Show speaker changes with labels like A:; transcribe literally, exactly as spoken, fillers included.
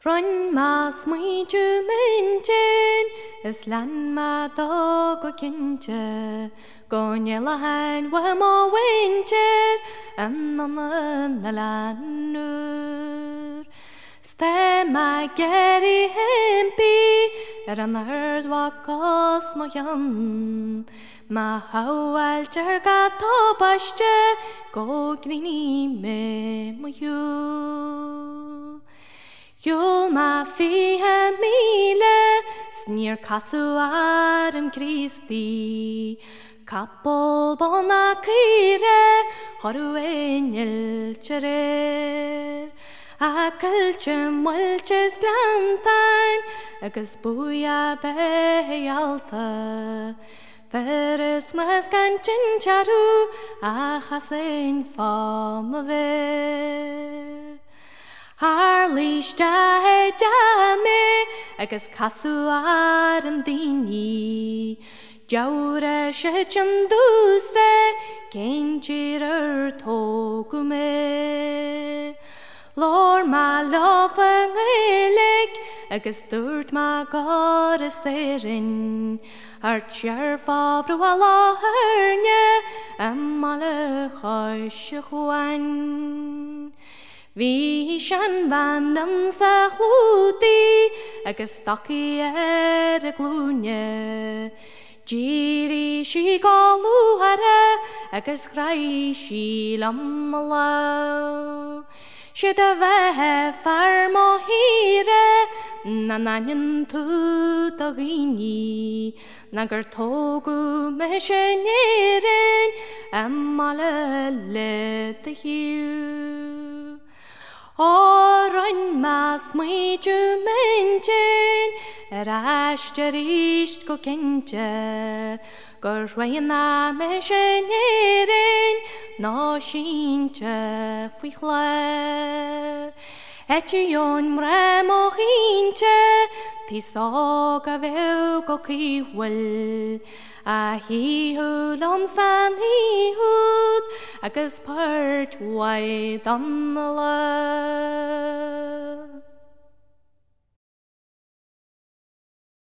A: Run mas mui jumentin, is lan ma do go kinche, go nyelahan wa mo wincher, and on the lanur. Ste ma geri hempi, er an herd wa kos mo yan. Ma hawal jerga to basche, go grini me mo you. Yul ma fiha mile, snir katsu adam Christi. Kapol bona kire, horu enel cherer. Akal chemwelches glantain, agus buya behalta. Feres mras ganchin charu, achasen famave. Harlish dahe dame, agus kasu adam dini. Jaure shechanduse, kenchirer togume. Lord ma lofa ngelig, agus durt ma god serin. Archer favru Allah hernye, amale choshchuan. Vi shan vanam sa chluti, agus taki er y glwnye. Jiri shi galu hare, agus grai shi lamalo. Shida vehe far mohire, nananyan tu dagini. Nagar togu meshenyerin, amale le the hiu. Oran mas mui jumentin, erash jerisht go kenche, gur rayna meshenyerin, no shinche fuichler. Etchion mre mochinche, tisoga veu go kiwil. A he who san he hood, agus part wide on the love.